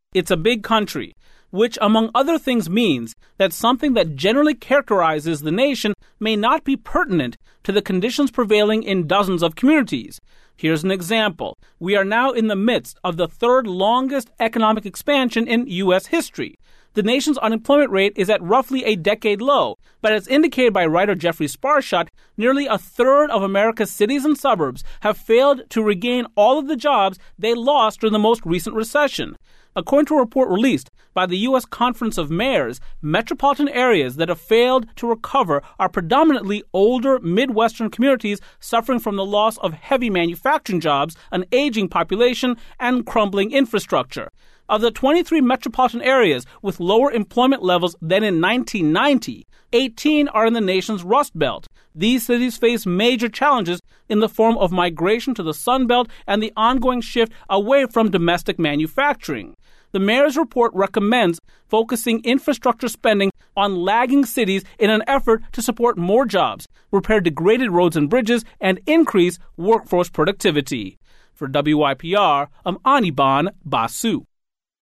It's a big country, which among other things means that something that generally characterizes the nation may not be pertinent to the conditions prevailing in dozens of communities. Here's an example. We are now in the midst of the third longest economic expansion in U.S. history. The nation's unemployment rate is at roughly a decade low, but as indicated by writer Jeffrey Sparshott, nearly a third of America's cities and suburbs have failed to regain all of the jobs they lost during the most recent recession. According to a report released by the U.S. Conference of Mayors, metropolitan areas that have failed to recover are predominantly older Midwestern communities suffering from the loss of heavy manufacturing jobs, an aging population, and crumbling infrastructure. Of the 23 metropolitan areas with lower employment levels than in 1990, 18 are in the nation's Rust Belt. These cities face major challenges in the form of migration to the Sun Belt and the ongoing shift away from domestic manufacturing. The mayor's report recommends focusing infrastructure spending on lagging cities in an effort to support more jobs, repair degraded roads and bridges, and increase workforce productivity. For WYPR, I'm Anirban Basu.